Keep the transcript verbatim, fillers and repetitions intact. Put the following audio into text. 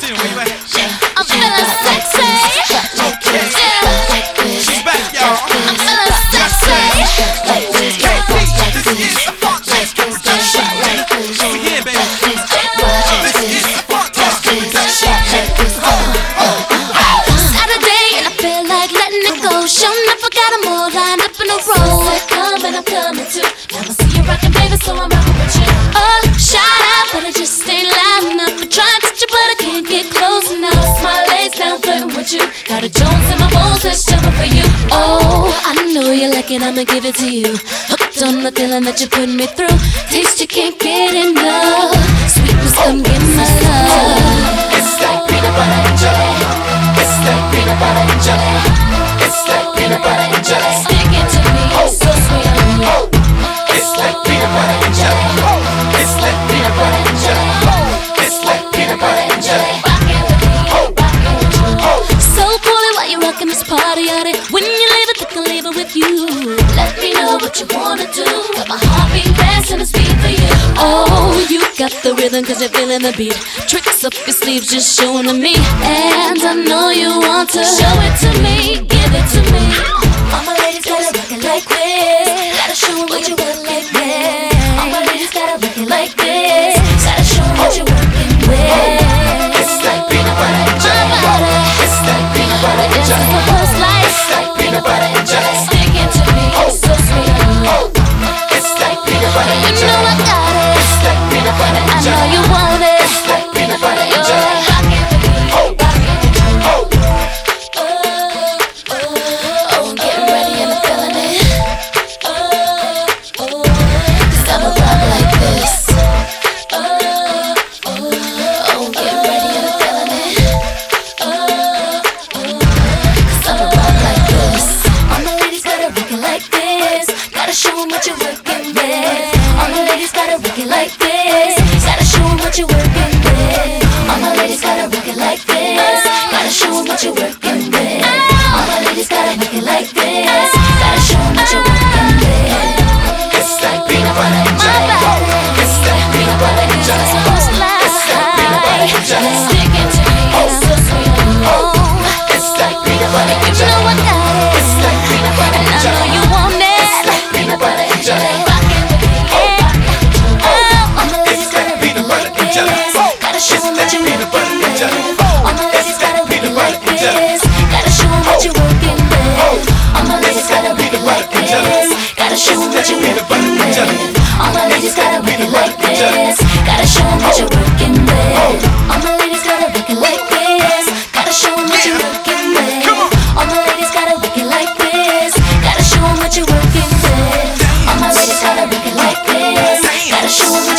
Maxine, where you at? I'm feeling sexy. She's back, y'all. I'm feeling sexy. This is a Funktastic production. Over here, baby. This is a Funktastic production. Saturday and I feel like letting it go. Sure enough, I got them all lined up in a row. Coming, I'm coming too. Now I see you rockin', baby, so I'm rockin' with you. Oh, shout out, but I just ain't loud enough. I try to touch you, but I can't get close enough. My legs down, flirting with you. Got a Jones in my bones that's jumping for you. Oh, I know you like it, I'ma give it to you. Hooked on the feeling that you're putting me through. Taste you can't get enough. Sweetness, come get my love. It's like peanut butter and jelly. It's like peanut butter and jelly. It's like peanut butter and jelly. Stick it to me, so sweet on you. It's like peanut butter and jelly. It's like peanut butter and jelly. It's like peanut butter and jelly. Rockin' with me, rockin' with you. So cool it while you're rockin' this party on it. When you leave it, think I'll leave it with you. Let me know what you wanna do. Got my heartbeat fast and it's beat for you. Oh, you got the rhythm cause you're feeling the beat. Tricks up your sleeves just showing to me. And I know you want to show it to me, give it to me. All my ladies gotta rock it like this. Gotta show 'em what you work like this. All my ladies gotta rock it like this. Gotta show 'em what you're working with. It's like peanut butter and jelly. It's like peanut butter and This is jelly. the first life. It's like peanut butter and jelly. Stick it to me, so sweet on you. It's like peanut butter You and know jelly. I got it. It's like peanut butter I and know jelly. you want it. It's like peanut butter and You're jelly. rockin' with me, rockin' with you. Oh, Oh, oh, oh, I'm getting ready and I'm feeling it. Oh, oh, 'cause I'ma rock like this. Oh, oh, oh, I'm getting ready and I'm feeling it. Oh, oh, 'cause I'ma rock like this. All my ladies gotta rock it like this. Gotta show 'em what you're working with. All my ladies gotta rock it like this. Gotta show 'em what you're working with. All my ladies gotta rock it like this. Gotta show 'em what you're working with. All my ladies gotta rock it like this. Gotta show 'em what you're working with. it's like peanut butter and jelly. It's like peanut butter and jelly. It's like peanut butter and jelly. Stick it to me, so sweet on you. It's like peanut butter and You jelly. know I got it. It's like peanut butter And and I know jelly. you want It's it. like peanut butter and jelly. Rockin' with me, oh, all my ladies It's like gotta peanut butter and jelly. Gotta show 'em what It's you're like peanut butter working and jelly. with. All my ladies gotta rock it like peanut butter and this. Gotta show 'em what you're working with. All my ladies gotta rock it like this. Gotta show 'em what you're working with. All my ladies gotta rock it like this. Gotta show 'em what you're working with. All my ladies gotta rock it like this. Gotta show 'em what you're working with. All my ladies gotta rock it like this. Gotta show 'em what you're working with. All my ladies gotta rock it like this. Gotta show 'em